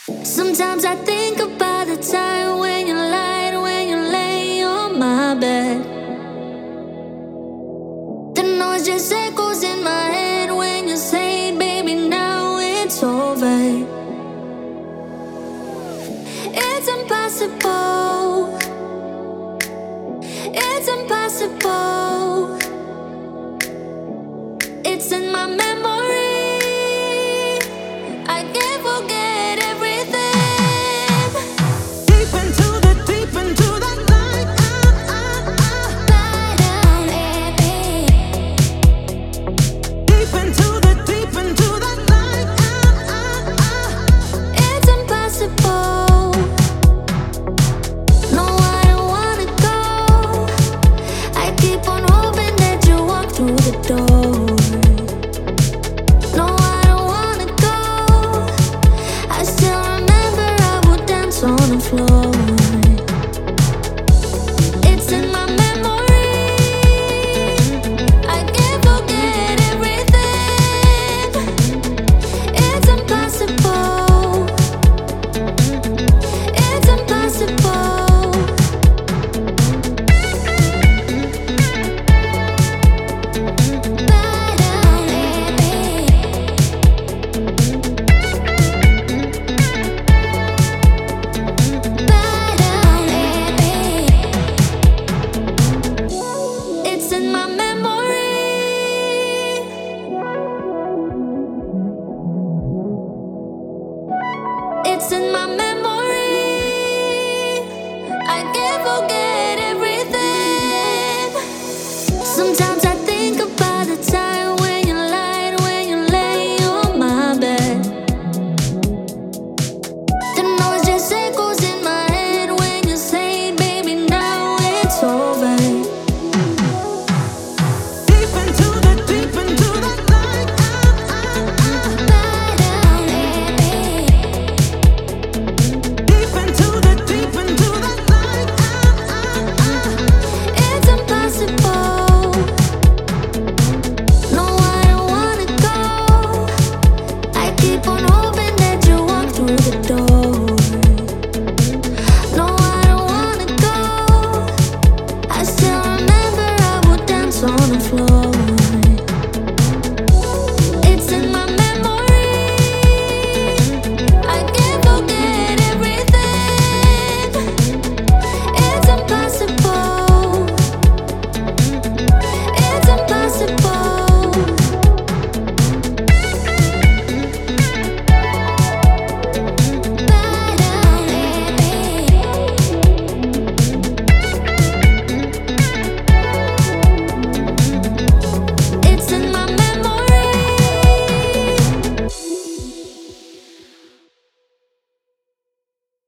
Sometimes I think about the time when you lied, when you lay on my bed. The noise just echoes in my head when you say, baby, now it's over. It's impossible. It's impossible. It's in my memory. I can't forget everything. Deep into that night. Lie down, baby. Deep into that night. It's impossible. No, I don't wanna go. I keep on hoping that you walk through the door. No, I don't wanna go. I still remember I would dance on the floor.